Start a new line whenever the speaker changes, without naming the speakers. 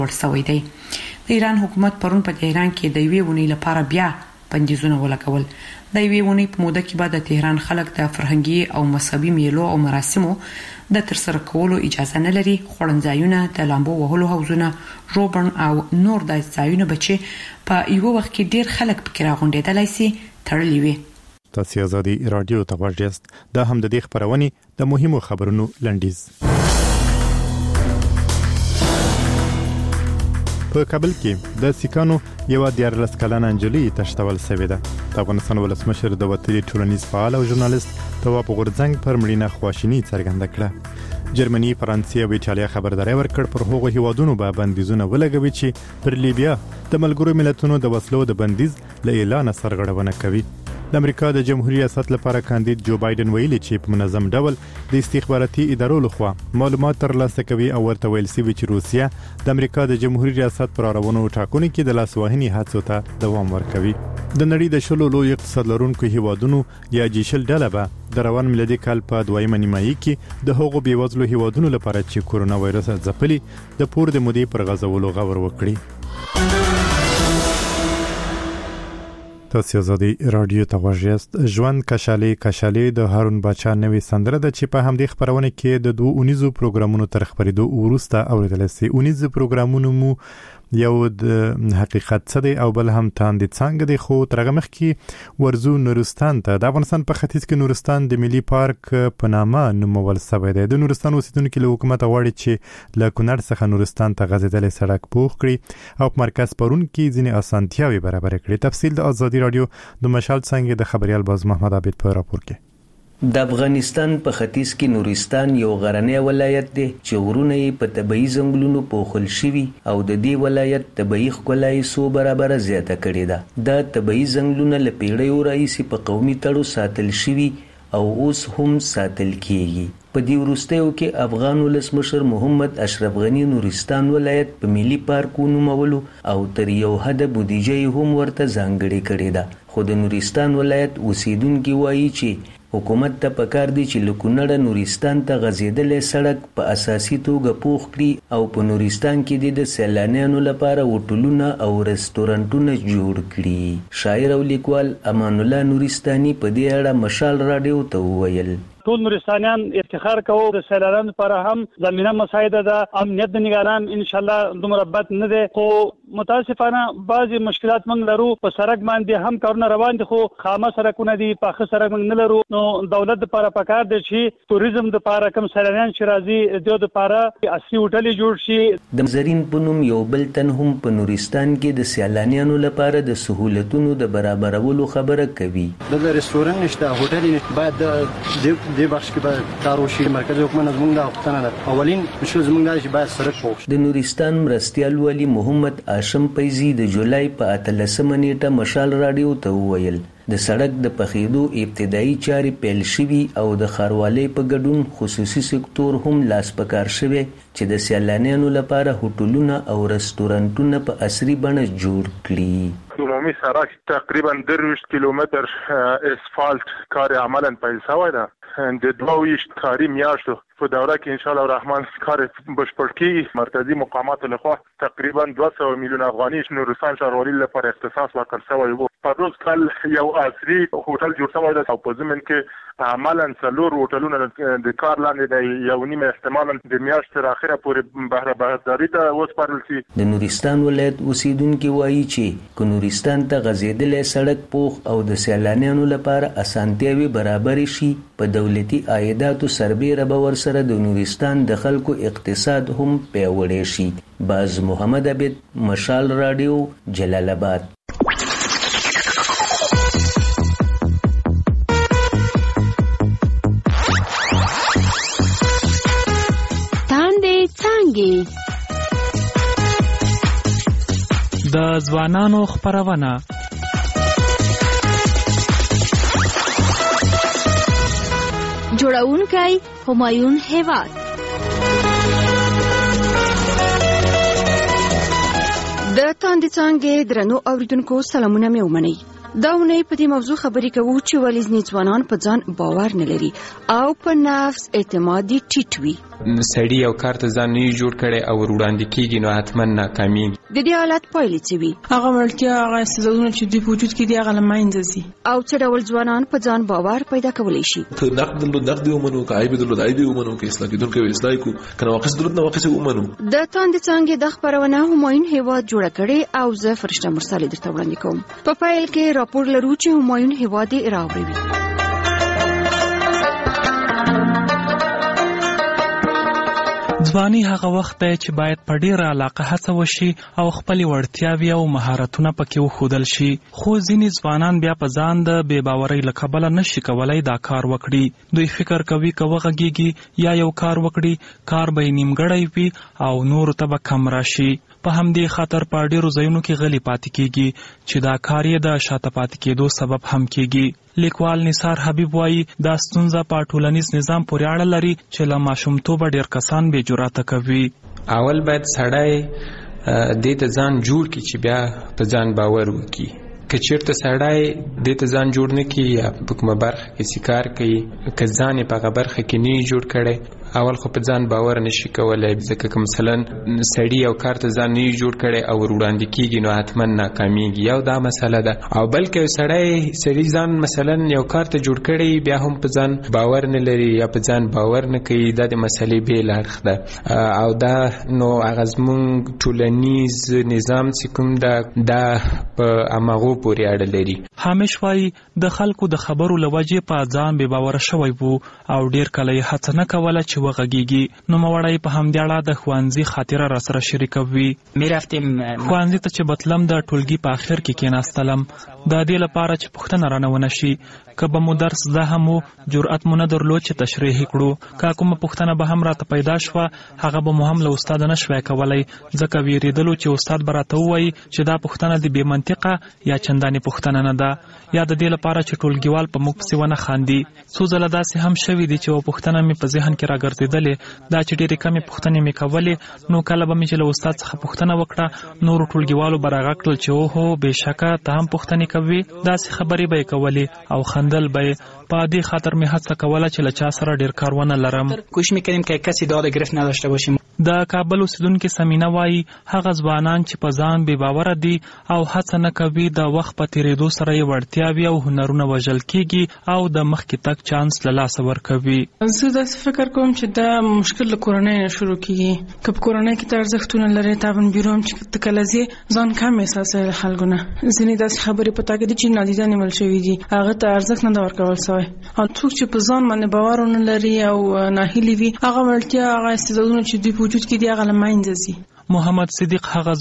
ورسوي دی. د ایران حکومت پرون په تهران کې د یوې ونې لپاره بیا بندیزونه ولګول. د یوې ونې په موده کې بعد د تهران خلک د فرهنګي او مذهبي میلو او مراسمو د ترسره کولو اجازه نه لري. خوړنځایونه، د لامبو وهلو حوضونه، روبن او نور د ځایونه بچي په یو وخت کې ډیر خلک پکې راغونډېدلای شي تړلې وي.
تاسو آزادي رادیو ته غوږ یاست. دا هم د دې خبرونې د مهمو خبرونو لنډیز. په کابل کې د سیکانو یو 14 کلنه انجلۍ تشتول شوې ده. د افغانستان ولسمشر د وطني ټولنیز فعال او ژورنالیست تواب غورځنګ پر مړینه خواشیني څرګنده کړه. جرمني، فرانسې او ایټالیا خبرداري ورکړ پر هغو هیوادونو به بندیزونه ولګوي چې پر لیبیا د ملګرو ملتونو د وسلو د بندیز له اعلان سرغړونه کوي. د امریکا د جمهوریت ریاست لپاره کاندید جو بایدن ویلي چې په منظم ډول د استخباراتي ادارو لخوا معلومات ترلاسه کوي او ورته ویل شوی چې روسیا د امریکا د جمهوریت ریاست پر اړونو ټاکنو کې د لاسوهنې هڅو ته دوام ورکوي. د نړۍ د شلو لوی اقتصاد لرونکو هیوادونو یا جیشل ډله به د روان میلادي کال په 2مه نیمایي کې د هغو بیوزلو هیوادونو لپاره چې کورونا وایرس ځپلي د پور د مودې پر غځولو غور وکړي. تاسو آزادي رادیو ته غوږ یاست. ژوند کشالي د هارون باچا نوې سندره ده چې په همدې خبرونه کې د 2 اونیزو پروګرامونو تر خبرېدو وروسته اوریدل شي. اونیز پروګرامونو مو یو د حقیقت څه دی او بل هم تاندې څنګه دی. خو ترغه مخ کې ورزو نورستان ته د افغانستان په ختیځ کې نورستان د ملي پارک په نامه نومول شوی دی. د نورستان اوسیدونکو له حکومت غواړي چې له کونړ څخه نورستان ته غځېدلې سړک پوخ کړي او په مرکز پرون کې ځینې اسانتیاوي برابر کړي. تفصیل د آزادي رادیو د مشال څنګه د خبريال باز محمد عابد په راپور کې.
د افغانستان په ختیځ کې نورستان یو غرنی ولایت دی چې غرونه یې په طبیعي ځنګلونو پوښل شوي او د دې ولایت طبیعي ښکلا یې څو برابره زیاته کړې ده. دا طبیعي ځنګلونه له پیړیو راهیسې په قومي تړو ساتل شوي او اوس هم ساتل کیږي. په دې وروستیو کې افغان ولسمشر محمد اشرف غنی نورستان ولایت په ملي پارک ونومولو او تر یو حده بودیجه هم ورته ځانګړې کړې ده. خو د نورستان ولایت اوسیدونکي وایي چې حکومت ته پکار دی چې له کونړه نورستان ته غځېدلې سړک په اساسي توګه پوخ کړي او په نورستان کې د سیلانیانو لپاره هوټلونه او رستورانټونه جوړ کړي. شاعر او لیکوال امان الله نورستاني په دې اړه مشال رادیو ته وویل:
ټول نورستانیان افتخار کوو. د سیلانیانو لپاره هم زمينه مساعده ده. امنیت د نگران ان شاء الله دومره بد نه ده، خو متاسفانه بعضی مشکلات موږ لرو. په سړک باندې هم کارونه روان دي، خو خامه سړکونه دي، پاخه سړک موږ نه لرو. نو دولت لپاره پکار دی چې توریزم لپاره کوم سیلانیان چې راځي د لپاره اصلي هوټل جوړ شي.
د زرین پونم یو بل تن هم په نورستان کې د سیلانیانو لپاره د سہولتونو د برابرولو خبره کوي.
د رستورانت نشته، هوټل نشته، باید د بخش کې به کار وشي. مرکزي حکومت زموږ د غوښتنه اولین مشکل زموږ دی چې باید سړک پوښ.
د نورستان مرستیال والی محمد هاشم پیزی د جولای په 18 نیټه مشال رادیو ته وویل د سړک د پخېدو ابتدایي چارې پیل شوي او د ښاروالۍ په ګډون خصوصي سکتور هم لاس په کار شوی چې د سیلانیانو لپاره هوټلونه او رستورانټونه په عصري بڼه جوړ کړي.
عمومي سړک تقریبا 23 کیلومتر اسفالت کار عملاً پیل شوی ده. د 22 کاري میاشتو په دوره کې ان شاء الله الرحمن کار بشپړ کیږي. مرکزی مقامات لخوا تقریبا 200 میلیون افغاني نورستان ښاروالۍ لپاره اختصاص ورکړل شوی و. په روز کال یو عصري هوټل جوړ شوی دی او په ضمن کې عملاً 4 هوټلونه د کار لاندې دی. یو نیمه احتمالاً د میاشتې تر اخره پورې بهره بهداري ته وسپارل شي.
د نورستان ولایت اوسیدونکي وایي چې که نورستان ته غځېدلې سړک پوخ او د سیلانیانو لپاره اسانتیاوي برابر شي، په دولتي عایداتو سربیره به ورسره د نورستان د خلکو اقتصاد هم پیاوړی شي. باز محمد عابد، مشال رادیو، جلال آباد.
د ځوانانو خپرونه
جوړونکی همایون هیواد. د تاندې څانګې درنو اوریدونکو سلامونه مې ومنئ.
دا ونې په دې موضوع خبرې کوو چې ولې ځینې ځوانان په ځان باور نه لري او په نفس اعتماد ټیټ وي.
سړی یو کار ته ځان نه جوړ کړي او وړاندې کیږي نو حتما ناکامیږي.
د دې حالت پایلې څه وي؟
هغه وړتیا هغه استعدادونه چې د وجود کې دي هغه له منځه ځي.
او څه ډول ځوانان په ځان باور پیدا کولی شي؟
ته نقد ومنو که عیب درلود عیب ومنو که اصلاح کېدونکی اصلاح کو که نواقص درلود نواقص ومنو.
د تاندې څانګې د خپرونه همایون هیواد جوړه کړې او زه فرشته مرسل درته وړاندې کوم. په پیل کې راپور لرو چې همایون هیواد راوړي.
ځواني هغه وخت دی چې باید په ډیره علاقه هڅه وشي او خپل وړتیاوې او مهارتونه پکې وښودل شي. خو ځینې ځوانان بیا په ځان د بې باورۍ له کبله نشي کولای دا کار وکړي. دوی فکر کوي که وغږیږي یا یو کار وکړي کار به یې نیمګړی وي او نورو ته به کم راشي. په همدې خاطر په ډیرو ځایونو کې غلی پاتې کیږي چې دا کار یې د شاته پاتې کېدو سبب هم کیږي. لیکوال نثار حبیب وایي دا ستونزه په ټولنیز نظام پورې اړه لري چې له ماشومتوبه ډیر کسان بې جرأته کوي.
اول باید سړی دې ته ځان جوړ کړي چې بیا په ځان باور وکړي. که چیرته سړی دې ته ځان جوړ نه کړي یا په کومه برخه کې کار کوي که ځان یې په هغه برخه کې نه جوړ کړی اول خو په ځان باور نشي کولای. ځکه که مثلا سړی یو کار ته ځان نه جوړ کړي او وړاندې کیږي نو حتما ناکامیږي. یو دا مسله ده. او بلکې سړی ځان مثلا یو کار ته جوړ کړي بیا هم په ځان باور نه لري یا په ځان باور نه کوي دا د مسلې بیل اړخ ده. او دا نو هغه زموږ ټولنیز نظام چې کوم دا په امغو پورې اړه لري.
همیش وایي د خلکو د خبرو له وجې په ځان بې باوره شوی وو او ډیر کله یې هڅه نه کوله چې وغږیږي. نوموړی په همدې اړه د ښوونځي خاطره راسره شریکوي. ښوونځي ته چې بتلم د ټولګي په اخر کې کېناستلم د دې لپاره چې پوښتنه رانه ونه شي. که به مو درس زده هم و جرأت مو نه درلود چې تشریح کړو. که کومه پوښتنه به هم راته پیدا شوه هغه به مو هم له استاد نه شوی کولی ځکه ویرېدلو چې استاد به راته ووایي چې دا پوښتنه د بې منطقه یا چندانې پوښتنه نه ده یا د دې لپاره چې ټولګیوال په موږ پسې ونه خاندي. څو ځله داسې هم شوي دي چې یوه پوښتنه مې په ذهن کې راګرځېدلې دا چې ډېرې کمې پوښتنې مې کولې نو کله به مې چې له استاد څخه پوښتنه وکړه نورو ټولګیوالو به راغږ کړل چې اوهو بېشکه ته هم پوښتنې کوي. داسې خبرې به یې کولې او خندل به یې. په دې خاطر مې هڅه کوله چې له چا سره ډېر کار ونه لرم.
کوشش می‌کردیم که کسی داد گرفت نداشته باشیم.
د کابل اوسیدونکي سمینه وایي هغه ځوانان چې په ځان بې باوره دي او هڅه نه کوي د وخت په تېرېدو سره یې وړتیاوې او هنرونه وژل کېږي او د مخکې تګ چانس له لاسه ورکوي.
زه داسې فکر کوم چې دا مشکل له کورنۍ نه شروع کېږي. که په کورنۍ کې ته ارزښتونه لرې تابن بیرو هم چې ته کله ځې ځان کم احساسوې له خلکو نه. ځینې داسې خبرې په تا کې دي چې نادیده نیول شوي دي هغه ته ارزښت نه ده ورکول شوی. او څوک چې په ځان باندې باور ونه لري او ناهیلي وي هغه وړتیا هغه استعدادونه چې دوی په وجود کې دي هغه له منځه ځي.
محمد صدیق هغه